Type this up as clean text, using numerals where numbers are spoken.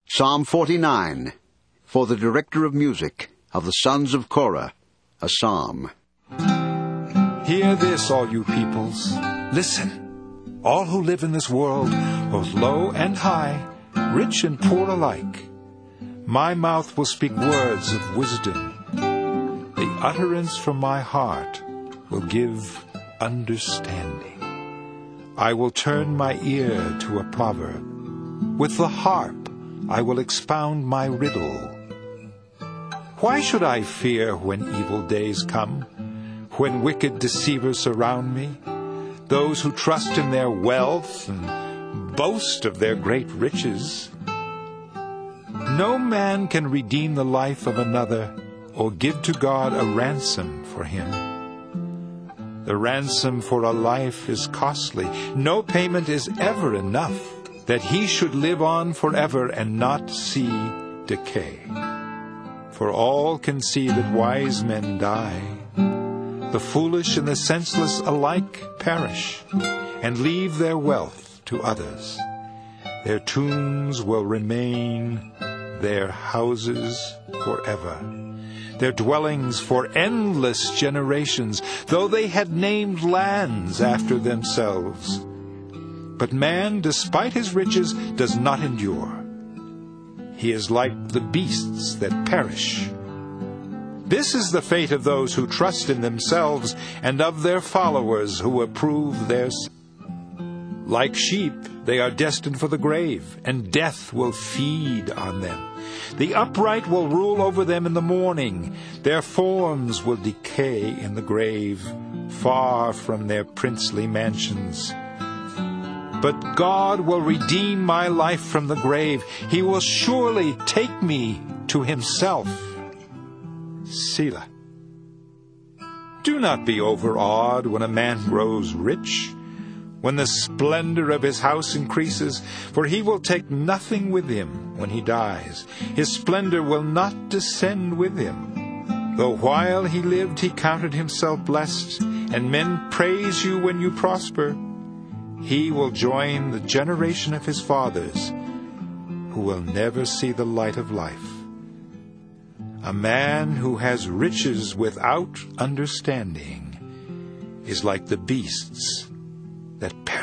Psalm 49, for the director of music of the sons of Korah, a psalm. Hear this, all you peoples. Listen, all who live in this world, both low and high, rich and poor alike. My mouth will speak words of wisdom. The utterance from my heart will give understanding. I will turn my ear to a proverb. With the harp I will expound my riddle. Why should I fear when evil days come, when wicked deceivers surround me, those who trust in their wealth and boast of their great riches? No man can redeem the life of another or give to God a ransom for him. The ransom for a life is costly. No payment is ever enough that he should live on forever and not see decay. For all can see that wise men die. The foolish and the senseless alike perish and leave their wealth to others. Their tombs will remain their houses forever, their dwellings for endless generations, though they had named lands after themselves. But man, despite his riches, does not endure. He is like the beasts that perish. This is the fate of those who trust in themselves and of their followers who approve their sin. Like sheep, they are destined for the grave, and death will feed on them. The upright will rule over them in the morning. Their forms will decay in the grave, far from their princely mansions. But God will redeem my life from the grave. He will surely take me to himself. Selah. Do not be overawed when a man grows rich, when the splendor of his house increases, for he will take nothing with him when he dies. His splendor will not descend with him. Though while he lived he counted himself blessed, and men praise you when you prosper, he will join the generation of his fathers, who will never see the light of life. A man who has riches without understanding is like the beasts that perish.